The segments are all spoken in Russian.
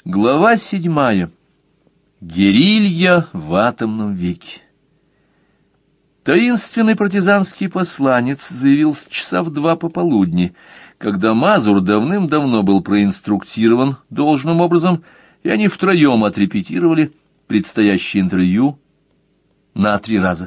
Глава 7. Герилья в атомном веке. Таинственный партизанский посланец заявился часа в 2 пополудни, когда Мазур давным-давно был проинструктирован должным образом, и они втроем отрепетировали предстоящее интервью на 3 раза.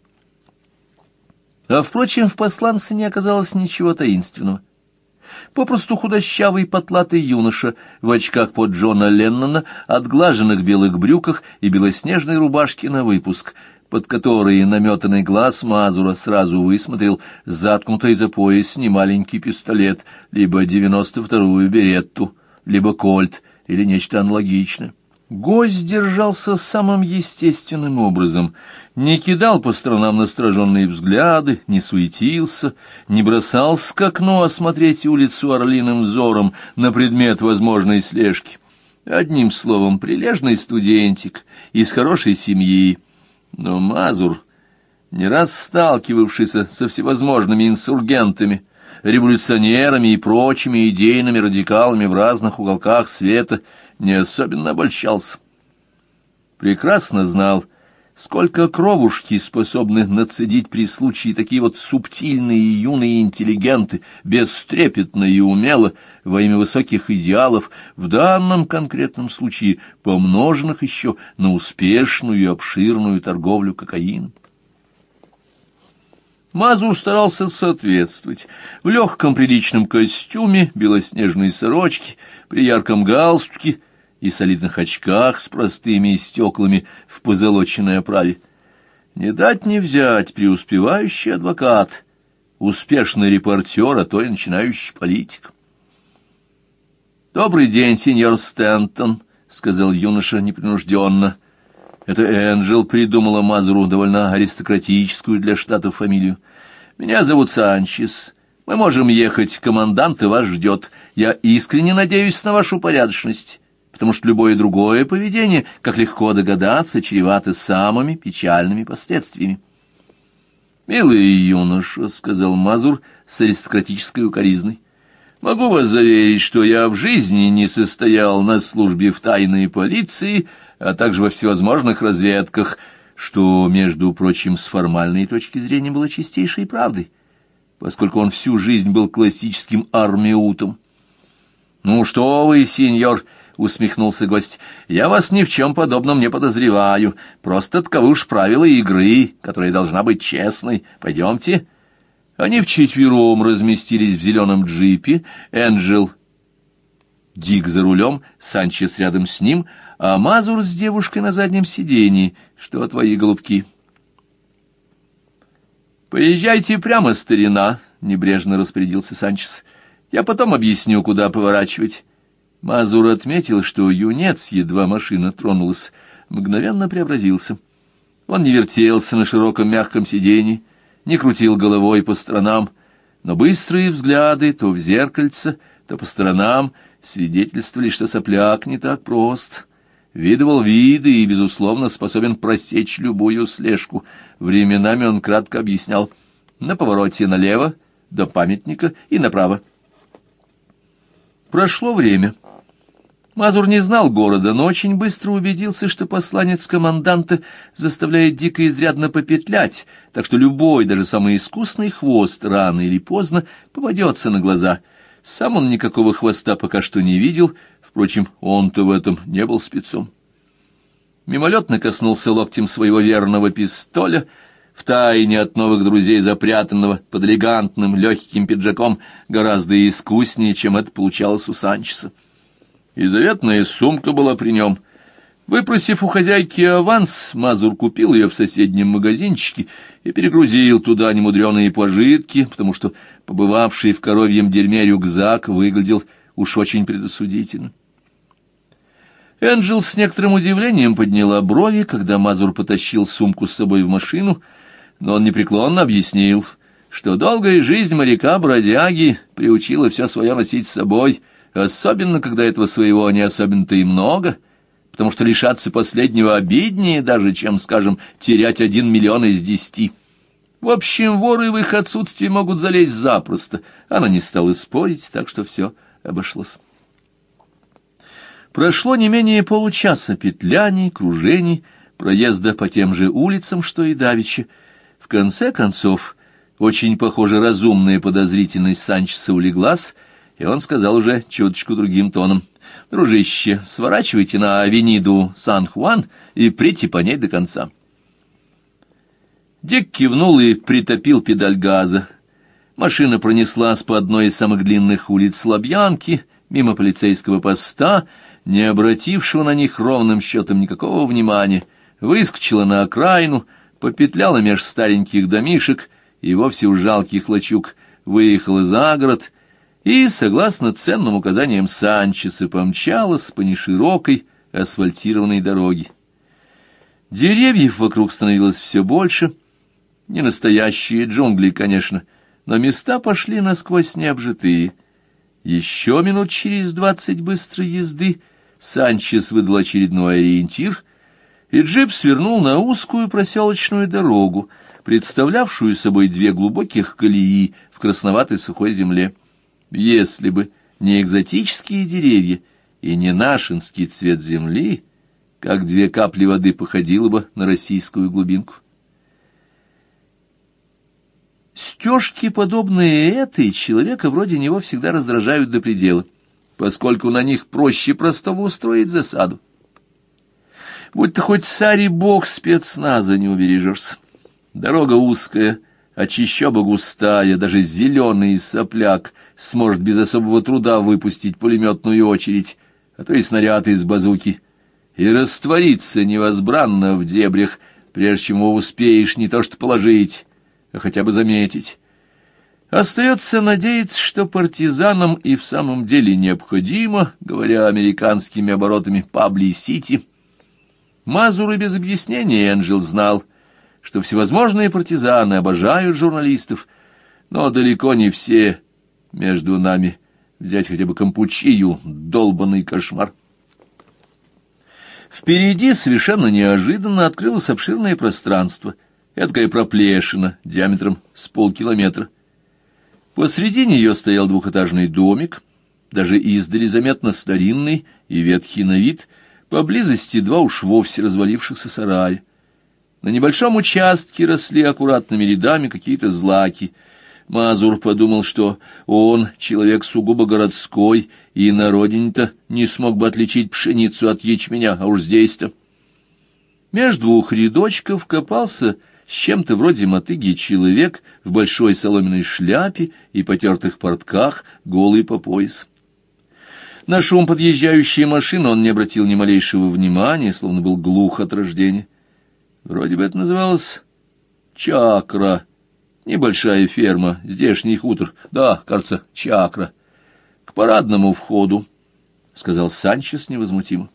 А, впрочем, в посланце не оказалось ничего таинственного. Попросту худощавый потлатый юноша в очках под Джона Леннона, отглаженных белых брюках и белоснежной рубашке на выпуск, под которой наметанный глаз Мазура сразу высмотрел заткнутый за пояс немаленький пистолет, либо 92-ю беретту, либо кольт или нечто аналогичное. Гость держался самым естественным образом, не кидал по сторонам настороженные взгляды, не суетился, не бросался к окну осмотреть улицу орлиным взором на предмет возможной слежки. Одним словом, прилежный студентик из хорошей семьи. Но Мазур, не раз сталкивавшийся со всевозможными инсургентами, революционерами и прочими идейными радикалами в разных уголках света, не особенно обольщался. Прекрасно знал, сколько кровушки способны нацедить при случае такие вот субтильные и юные интеллигенты, бестрепетно и умело, во имя высоких идеалов, в данном конкретном случае помноженных еще на успешную и обширную торговлю кокаином. Мазур старался соответствовать. В легком приличном костюме, белоснежной сорочке, при ярком галстуке и солидных очках с простыми стеклами в позолоченной оправе. Не дать не взять преуспевающий адвокат, успешный репортер, а то и начинающий политик. «Добрый день, сеньор Стэнтон», — сказал юноша непринужденно. Это Энджел придумала Мазуру довольно аристократическую для штатов фамилию. «Меня зовут Санчес. Мы можем ехать, командант и вас ждет. Я искренне надеюсь на вашу порядочность, потому что любое другое поведение, как легко догадаться, чревато самыми печальными последствиями». «Милый юноша», — сказал Мазур с аристократической укоризной, — «могу вас заверить, что я в жизни не состоял на службе в тайной полиции, а также во всевозможных разведках, что, между прочим, с формальной точки зрения было чистейшей правдой, поскольку он всю жизнь был классическим армиутом». «Ну что вы, сеньор», — усмехнулся гость, — «я вас ни в чем подобном не подозреваю, просто таковы уж правила игры, которая должна быть честной. Пойдемте». Они вчетвером разместились в зеленом джипе, Энджел, Дик за рулем, Санчес рядом с ним, а Мазур с девушкой на заднем сидении. Что твои голубки? «Поезжайте прямо, старина», — небрежно распорядился Санчес. «Я потом объясню, куда поворачивать». Мазур отметил, что юнец, едва машина тронулась, мгновенно преобразился. Он не вертелся на широком мягком сиденье, не крутил головой по сторонам, но быстрые взгляды то в зеркальце, то по сторонам свидетельствовали, что сопляк не так прост. Видывал виды и, безусловно, способен просечь любую слежку. Временами он кратко объяснял: на повороте налево, до памятника, и направо. Прошло время. Мазур не знал города, но очень быстро убедился, что посланец команданта заставляет Дика изрядно попетлять, так что любой, даже самый искусный хвост рано или поздно попадется на глаза. Сам он никакого хвоста пока что не видел, впрочем, он-то в этом не был спецом. Мимолетно коснулся локтем своего верного пистоля, втайне от новых друзей запрятанного под элегантным легким пиджаком, гораздо искуснее, чем это получалось у Санчеса. И заветная сумка была при нем. Выпросив у хозяйки аванс, Мазур купил ее в соседнем магазинчике и перегрузил туда немудреные пожитки, потому что побывавший в коровьем дерьме рюкзак выглядел уж очень предосудительно. Энджел с некоторым удивлением подняла брови, когда Мазур потащил сумку с собой в машину, но он непреклонно объяснил, что долгая жизнь моряка-бродяги приучила все свое носить с собой, особенно когда этого своего не особенно-то и много, потому что лишаться последнего обиднее даже, чем, скажем, терять 1 миллион из 10. В общем, воры в их отсутствии могут залезть запросто. Она не стала спорить, так что все обошлось. Прошло не менее получаса петляний, кружений, проезда по тем же улицам, что и давеча. В конце концов, очень, похоже, разумная подозрительность Санчеса улеглась, и он сказал уже чуточку другим тоном: «Дружище, сворачивайте на авениду Сан-Хуан и прите по ней до конца». Дик кивнул и притопил педаль газа. Машина пронеслась по одной из самых длинных улиц Лобьянки, мимо полицейского поста, не обратившего на них ровным счетом никакого внимания, выскочила на окраину, попетляла меж стареньких домишек и вовсе уж жалких лачуг, выехала за город и, согласно ценным указаниям Санчеса, помчалась по неширокой асфальтированной дороге. Деревьев вокруг становилось все больше, не настоящие джунгли, конечно, но места пошли насквозь необжитые. Еще минут через 20 быстрой езды Санчес выдал очередной ориентир, и джип свернул на узкую проселочную дорогу, представлявшую собой две глубоких колеи в красноватой сухой земле. Если бы не экзотические деревья и не нашинский цвет земли, как две капли воды походило бы на российскую глубинку. Стежки, подобные этой, человека вроде него всегда раздражают до предела, поскольку на них проще простого устроить засаду. Будь ты хоть царь и бог, спецназа не убережешься. Дорога узкая, а чащоба густая, даже зеленый сопляк сможет без особого труда выпустить пулеметную очередь, а то и снаряд из базуки, и раствориться невозбранно в дебрях, прежде чем его успеешь не то что положить, а хотя бы заметить. Остается надеяться, что партизанам и в самом деле необходимо, говоря американскими оборотами, паблисити. Мазур и без объяснения Энджел знал, что всевозможные партизаны обожают журналистов, но далеко не все между нами. Взять хотя бы Кампучию, долбанный кошмар. Впереди совершенно неожиданно открылось обширное пространство, эдакая проплешина диаметром с полкилометра. Посреди нее стоял двухэтажный домик, даже издали заметно старинный и ветхий на вид, поблизости два уж вовсе развалившихся сарая. На небольшом участке росли аккуратными рядами какие-то злаки. Мазур подумал, что он, человек сугубо городской, и на родине-то не смог бы отличить пшеницу от ячменя, а уж здесь-то. Между двух рядочков копался с чем-то вроде мотыги человек в большой соломенной шляпе и потертых портках, голый по пояс. На шум подъезжающей машины он не обратил ни малейшего внимания, словно был глух от рождения. Вроде бы это называлось Чакра, небольшая ферма, здешний хутор. Да, кажется, Чакра. К парадному входу, — сказал Санчес невозмутимо.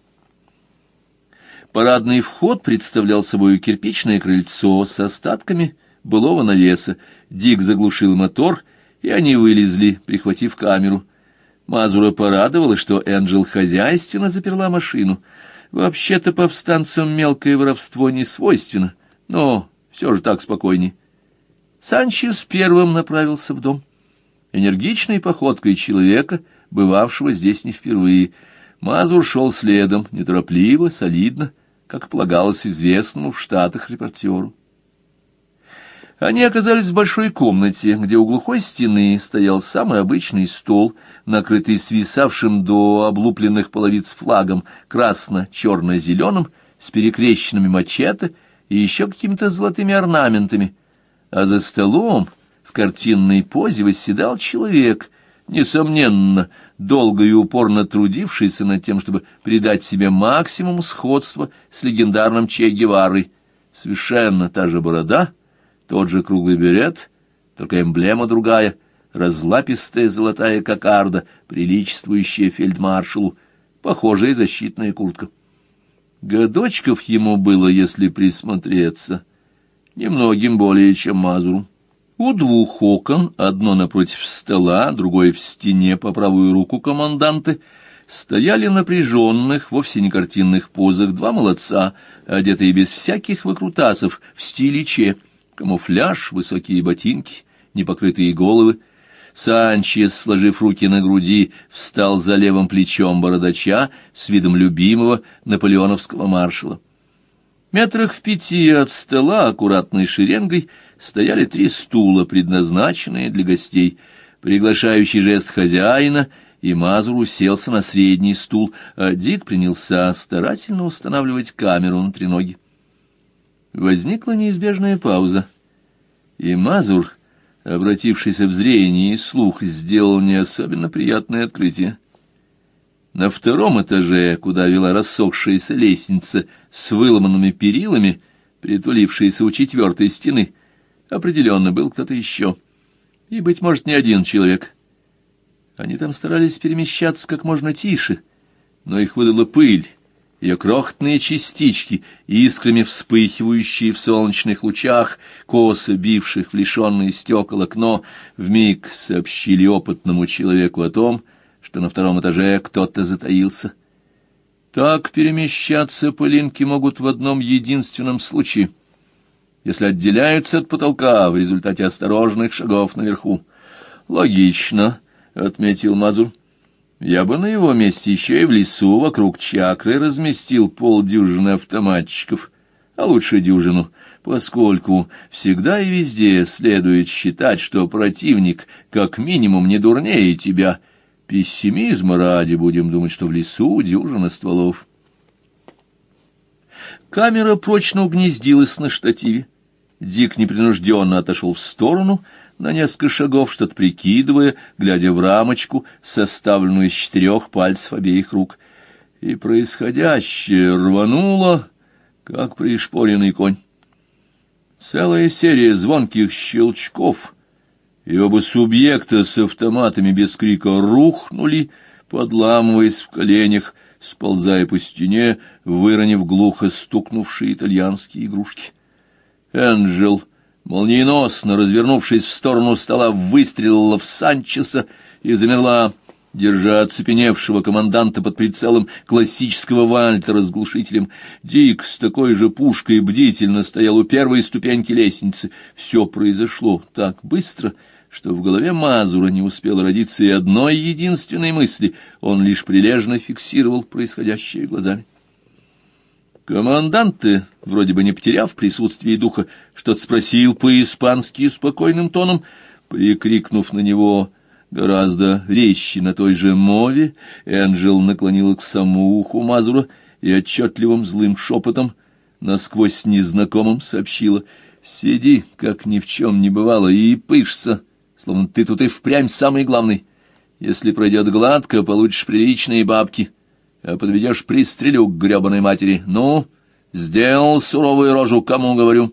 Парадный вход представлял собой кирпичное крыльцо с остатками былого навеса. Дик заглушил мотор, и они вылезли, прихватив камеру. Мазура порадовала, что Энджел хозяйственно заперла машину. Вообще-то повстанцам мелкое воровство не свойственно, но все же так спокойней. Санчес первым направился в дом. Энергичной походкой человека, бывавшего здесь не впервые. Мазур шел следом, неторопливо, солидно, как полагалось известному в Штатах репортеру. Они оказались в большой комнате, где у глухой стены стоял самый обычный стол, накрытый свисавшим до облупленных половиц флагом красно-черно-зеленым, с перекрещенными мачете и еще какими-то золотыми орнаментами. А за столом в картинной позе восседал человек, несомненно, долго и упорно трудившийся над тем, чтобы придать себе максимум сходства с легендарным Че Геварой. Совершенно та же борода, тот же круглый берет, только эмблема другая, разлапистая золотая кокарда, приличествующая фельдмаршалу, похожая защитная куртка. Годочков ему было, если присмотреться, немногим более, чем Мазуру. У двух окон, одно напротив стола, другое в стене по правую руку команданты, стояли напряженных, вовсе не картинных позах два молодца, одетые без всяких выкрутасов, в стиле Че. Камуфляж, высокие ботинки, непокрытые головы. Санчес, сложив руки на груди, встал за левым плечом бородача с видом любимого наполеоновского маршала. Метрах в 5 от стола аккуратной шеренгой стояли 3 стула, предназначенные для гостей. Приглашающий жест хозяина, и Мазур уселся на средний стул, а Дик принялся старательно устанавливать камеру на треноге. Возникла неизбежная пауза, и Мазур, обратившийся в зрение и слух, сделал не особенно приятное открытие. На 2-м этаже, куда вела рассохшаяся лестница с выломанными перилами, притулившаяся у 4-й стены, определенно был кто-то еще, и, быть может, не один человек. Они там старались перемещаться как можно тише, но их выдала пыль, ее крохотные частички, искрами вспыхивающие в солнечных лучах, косо бивших в лишенные стекол окно, вмиг сообщили опытному человеку о том, что на 2-м этаже кто-то затаился. Так перемещаться пылинки могут в одном единственном случае, если отделяются от потолка в результате осторожных шагов наверху. «Логично», — отметил Мазур. «Я бы на его месте еще и в лесу вокруг чакры разместил полдюжины автоматчиков, а лучше дюжину, поскольку всегда и везде следует считать, что противник как минимум не дурнее тебя. Пессимизма ради будем думать, что в лесу дюжина стволов». Камера прочно угнездилась на штативе. Дик непринужденно отошел в сторону на несколько шагов, что-то прикидывая, глядя в рамочку, составленную из 4 пальцев обеих рук. И происходящее рвануло, как пришпоренный конь. Целая серия звонких щелчков, и оба субъекта с автоматами без крика рухнули, подламываясь в коленях, сползая по стене, выронив глухо стукнувшие итальянские игрушки. Энджел, молниеносно развернувшись в сторону стола, выстрелила в Санчеса и замерла, держа оцепеневшего команданта под прицелом классического Вальтера с глушителем. Дик с такой же пушкой бдительно стоял у 1-й ступеньки лестницы. Все произошло так быстро, что в голове Мазура не успело родиться и одной единственной мысли, он лишь прилежно фиксировал происходящее глазами. Командант, вроде бы не потеряв присутствие духа, что-то спросил по-испански спокойным тоном, прикрикнув на него гораздо резче на той же мове. Энджел наклонила к самому уху Мазура и отчетливым злым шепотом, насквозь незнакомым, сообщила: «Сиди, как ни в чем не бывало, и пышься, словно ты тут и впрямь самый главный. Если пройдет гладко, получишь приличные бабки, а подведешь — пристрелю к гребаной матери. Ну, сделал суровую рожу, кому говорю».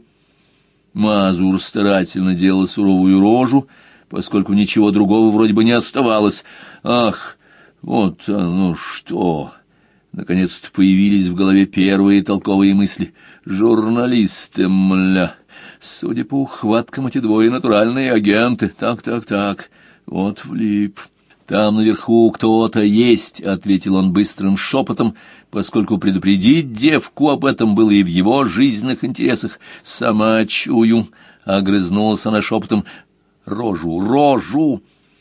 Мазур старательно делал суровую рожу, поскольку ничего другого вроде бы не оставалось. «Ах, вот оно что!» Наконец-то появились в голове первые толковые мысли. «Журналисты, мля! Судя по ухваткам, эти двое натуральные агенты. Так, вот влип. Там наверху кто-то есть», — ответил он быстрым шепотом, поскольку предупредить девку об этом было и в его жизненных интересах. «Сама чую», — огрызнулась она шепотом, — «рожу».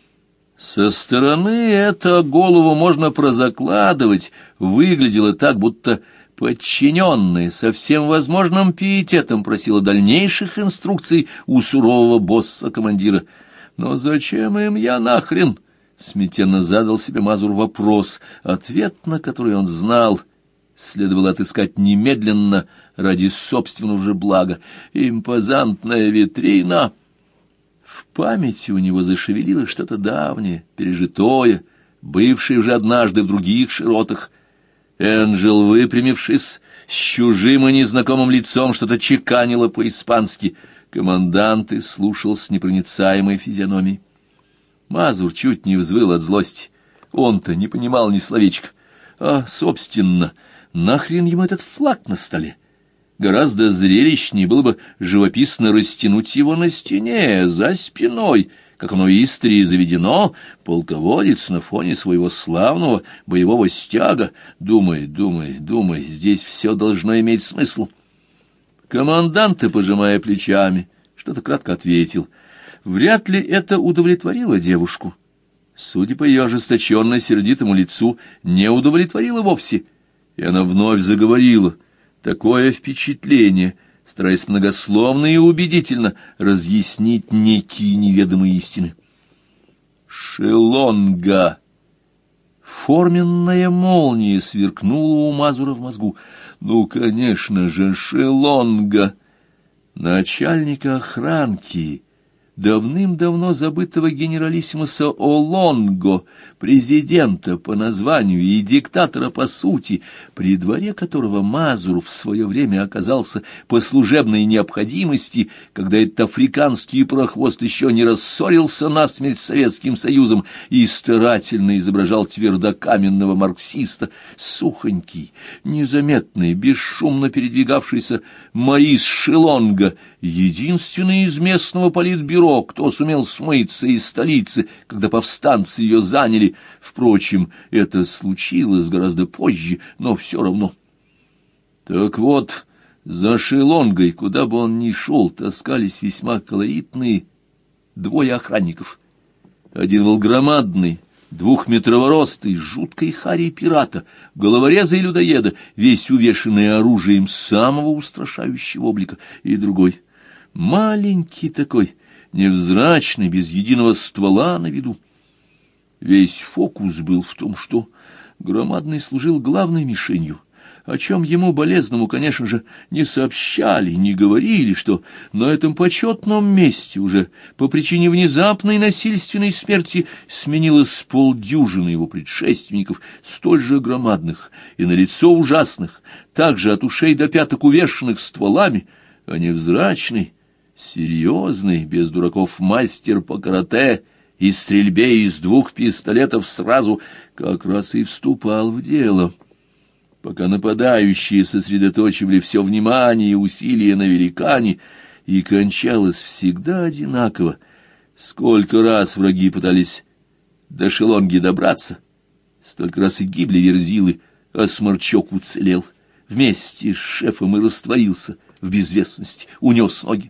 Со стороны это голову можно прозакладывать, выглядело так, будто подчиненная со всем возможным пиететом просила дальнейших инструкций у сурового босса-командира. «Но зачем им я нахрен?» — смятенно задал себе Мазур вопрос, ответ на который он знал, следовало отыскать немедленно ради собственного же блага. «Импозантная витрина». В памяти у него зашевелилось что-то давнее, пережитое, бывшее уже однажды в других широтах. Энджел, выпрямившись, с чужим и незнакомым лицом что-то чеканило по-испански. Командант слушал с непроницаемой физиономией. Мазур чуть не взвыл от злости. Он-то не понимал ни словечка. А, собственно, нахрен ему этот флаг на столе? Гораздо зрелищнее было бы живописно растянуть его на стене, за спиной, как оно истори заведено, полководец на фоне своего славного боевого стяга. Думай, здесь все должно иметь смысл. Командант, пожимая плечами, что-то кратко ответил. Вряд ли это удовлетворило девушку. Судя по ее ожесточенно-сердитому лицу, не удовлетворило вовсе, и она вновь заговорила. Такое впечатление, стараясь многословно и убедительно разъяснить некие неведомые истины. Шелонга! Форменная молния сверкнула у Мазура в мозгу. Ну, конечно же, Шелонга! Начальника охранки, давным-давно забытого генералиссимуса Олонго, президента по названию и диктатора по сути, при дворе которого Мазур в свое время оказался по служебной необходимости, когда этот африканский прохвост еще не рассорился насмерть с Советским Союзом и старательно изображал твердокаменного марксиста, сухонький, незаметный, бесшумно передвигавшийся Морис Шелонга, единственный из местного политбюро, кто сумел смыться из столицы, когда повстанцы ее заняли. Впрочем, это случилось гораздо позже, но все равно. Так вот, за Шелонгой, куда бы он ни шел, таскались весьма колоритные двое охранников. Один был громадный, двухметрового роста, и жуткой харей пирата, головореза и людоеда, весь увешанный оружием самого устрашающего облика, и другой — маленький такой, невзрачный, без единого ствола на виду. Весь фокус был в том, что громадный служил главной мишенью, о чем ему, болезному, конечно же, не сообщали, не говорили, что на этом почетном месте уже по причине внезапной насильственной смерти сменилось полдюжины его предшественников, столь же громадных и налицо ужасных, также от ушей до пяток увешанных стволами, а невзрачный, серьезный, без дураков мастер по карате и стрельбе из 2 пистолетов сразу как раз и вступал в дело. Пока нападающие сосредоточивали все внимание и усилия на великане, и кончалось всегда одинаково. Сколько раз враги пытались до Шелонги добраться, столько раз и гибли верзилы, а Сморчок уцелел. Вместе с шефом и растворился в безвестности, унес ноги.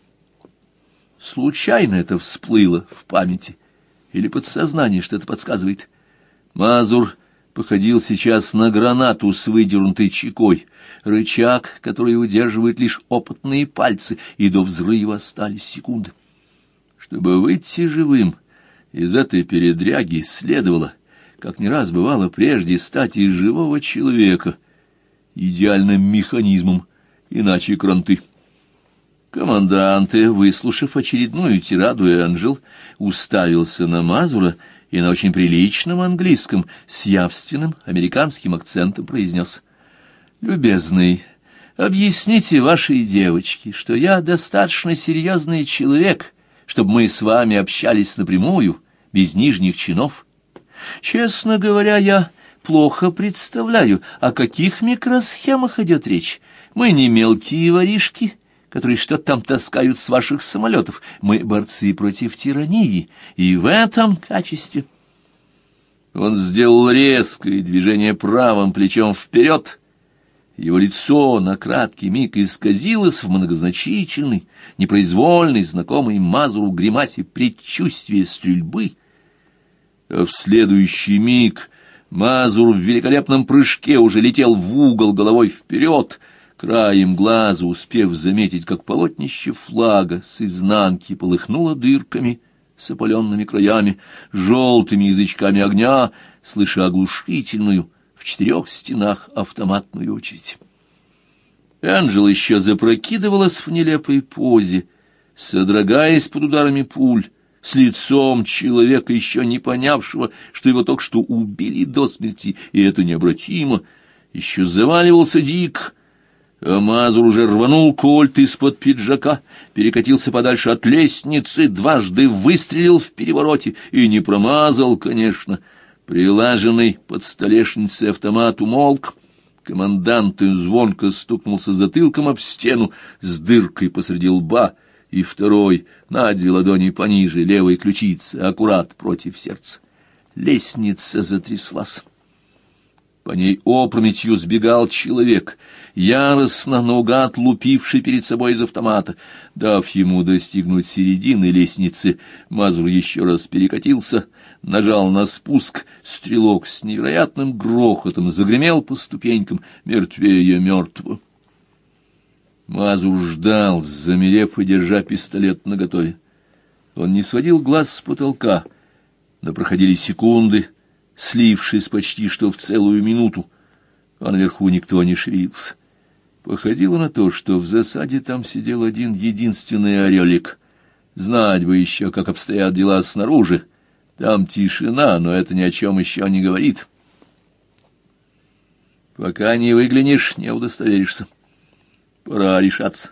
Случайно это всплыло в памяти, или подсознание что-то подсказывает. Мазур походил сейчас на гранату с выдернутой чекой, рычаг, который удерживают лишь опытные пальцы, и до взрыва остались секунды. Чтобы выйти живым из этой передряги, следовало, как не раз бывало прежде, стать из живого человека идеальным механизмом, иначе кранты. Команданты, выслушав очередную тираду, Энджел уставился на Мазура и на очень приличном английском с явственным американским акцентом произнес: «Любезный, объясните вашей девочке, что я достаточно серьезный человек, чтобы мы с вами общались напрямую, без нижних чинов. Честно говоря, я плохо представляю, о каких микросхемах идет речь. Мы не мелкие воришки, которые что-то там таскают с ваших самолетов. Мы борцы против тирании, и в этом качестве...» Он сделал резкое движение правым плечом вперед. Его лицо на краткий миг исказилось в многозначительной, непроизвольной, знакомой Мазуру гримасе предчувствия стрельбы. А в следующий миг Мазур в великолепном прыжке уже летел в угол головой вперед, краем глаза успев заметить, как полотнище флага с изнанки полыхнуло дырками с опаленными краями, желтыми язычками огня, слыша оглушительную в 4 стенах автоматную очередь. Энджел еще запрокидывалась в нелепой позе, содрогаясь под ударами пуль, с лицом человека, еще не понявшего, что его только что убили до смерти, и это необратимо. Еще заваливался Дик, а Мазур уже рванул кольт из-под пиджака, перекатился подальше от лестницы, дважды выстрелил в перевороте и не промазал, конечно. Прилаженный под столешницей автомат умолк. Командант звонко стукнулся затылком об стену с дыркой посреди лба, и второй на 2 ладони пониже левой ключицы, аккурат против сердца. Лестница затряслась. По ней опрометью сбегал человек, яростно наугад лупивший перед собой из автомата. Дав ему достигнуть середины лестницы, Мазур еще раз перекатился, нажал на спуск, стрелок с невероятным грохотом загремел по ступенькам, мертвее мертвого. Мазур ждал, замерев и держа пистолет наготове. Он не сводил глаз с потолка, но проходили секунды, слившись почти что в целую минуту, а наверху никто не шевелился. Походило на то, что в засаде там сидел один единственный орелик. Знать бы еще, как обстоят дела снаружи. Там тишина, но это ни о чем еще не говорит. Пока не выглянешь, не удостоверишься. Пора решаться.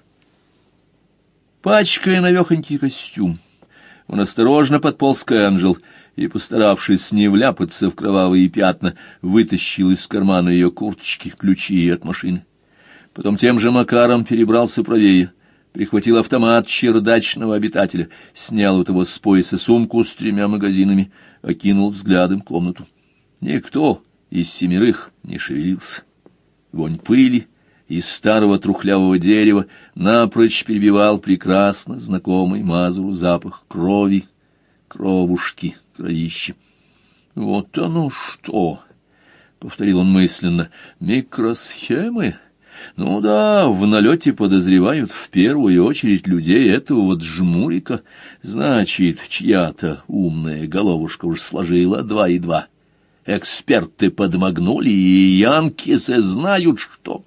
Пачкая навехонький костюм, он осторожно подполз к Энджел и, постаравшись не вляпаться в кровавые пятна, вытащил из кармана ее курточки ключи от машины. Потом тем же макаром перебрался правее, прихватил автомат чердачного обитателя, снял у того с пояса сумку с 3 магазинами, окинул взглядом комнату. Никто из 7 не шевелился. Вонь пыли и старого трухлявого дерева напрочь перебивал прекрасно знакомый Мазуру запах крови, кровушки, кровищи. «Вот оно что!» — повторил он мысленно. «Микросхемы? Ну да, в налете подозревают в первую очередь людей этого вот жмурика. Значит, чья-то умная головушка уж сложила 2 и 2. Эксперты подмогнули, и янкисы знают, что...»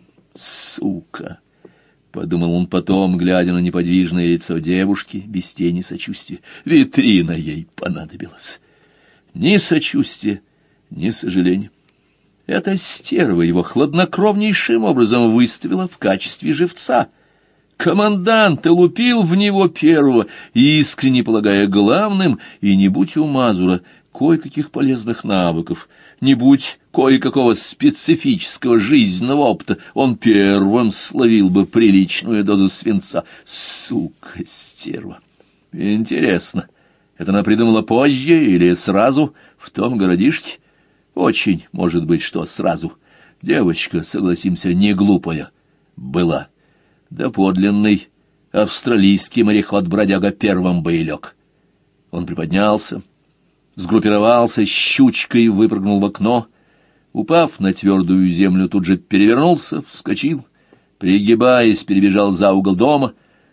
«Сука!» — подумал он потом, глядя на неподвижное лицо девушки, без тени сочувствия. Витрина ей понадобилась. Ни сочувствия, ни сожаления. Эта стерва его хладнокровнейшим образом выставила в качестве живца. Командант лупил в него первого, искренне полагая главным, и не будь у Мазура кое-каких полезных навыков, не будь кое-какого специфического жизненного опыта, он первым словил бы приличную дозу свинца. Сука, стерва! Интересно, это она придумала позже или сразу в том городишке? Очень может быть, что сразу. Девочка, согласимся, не глупая была. Да подлинный австралийский мореход-бродяга первым бы и лег. Он приподнялся, сгруппировался, щучкой выпрыгнул в окно, упав на твердую землю, тут же перевернулся, вскочил, пригибаясь, перебежал за угол дома.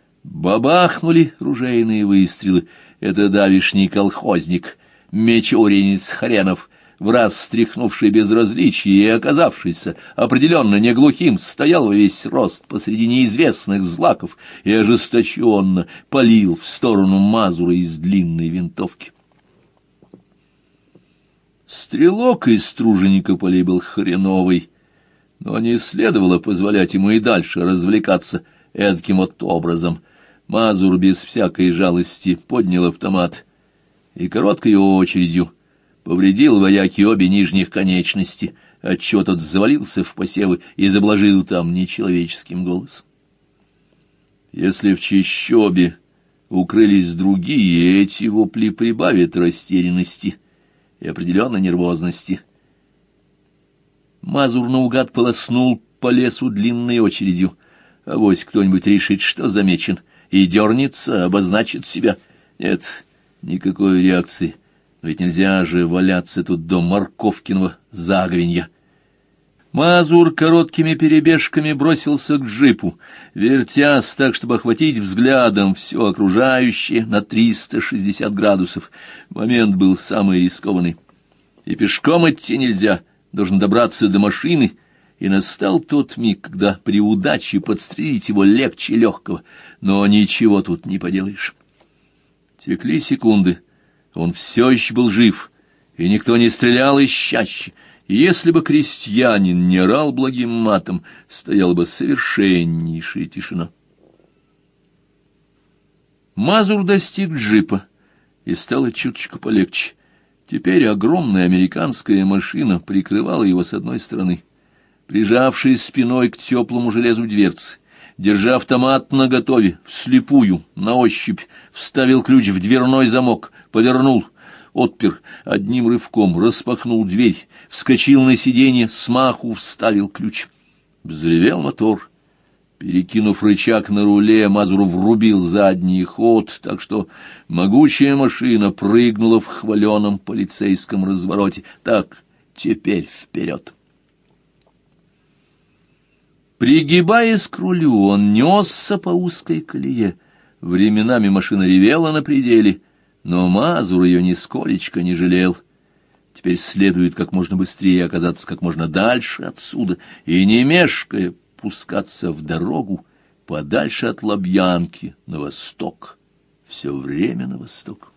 Бабахнули ружейные выстрелы. Это давишний колхозник, мечуринец хренов, враз стряхнувший безразличие и оказавшийся определенно не глухим, стоял во весь рост посреди неизвестных злаков и ожесточенно палил в сторону Мазура из длинной винтовки. Стрелок из труженика полей был хреновый, но не следовало позволять ему и дальше развлекаться эдаким вот образом. Мазур без всякой жалости поднял автомат и короткой очередью повредил вояке обе нижних конечности, отчего тот завалился в посевы и заблажил там нечеловеческим голосом. Если в чащобе укрылись другие, эти вопли прибавят растерянности и определенно нервозности. Мазур наугад полоснул по лесу длинной очередью. Авось кто-нибудь решит, что замечен, и дернется, обозначит себя. Нет, никакой реакции. Ведь нельзя же валяться тут до Морковкиного заговенья. Мазур короткими перебежками бросился к джипу, вертясь так, чтобы охватить взглядом все окружающее на 360 градусов. Момент был самый рискованный. И пешком идти нельзя, должен добраться до машины, и настал тот миг, когда при удаче подстрелить его легче легкого, но ничего тут не поделаешь. Текли секунды, он все еще был жив, и никто не стрелял из чащи. Если бы крестьянин не орал благим матом, стояла бы совершеннейшая тишина. Мазур достиг джипа, и стало чуточку полегче. Теперь огромная американская машина прикрывала его с одной стороны. Прижавшись спиной к теплому железу дверцы, держа автомат наготове, вслепую, на ощупь, вставил ключ в дверной замок, повернул. отпер одним рывком, распахнул дверь, вскочил на сиденье, смаху вставил ключ. Взревел мотор. Перекинув рычаг на руле, Мазур врубил задний ход, так что могучая машина прыгнула в хваленом полицейском развороте. Так, теперь вперед. Пригибаясь к рулю, он несся по узкой колее. Временами машина ревела на пределе, но Мазур ее нисколечко не жалел. Теперь следует как можно быстрее оказаться как можно дальше отсюда и, не мешкая, пускаться в дорогу подальше от Лобьянки на восток, все время на восток.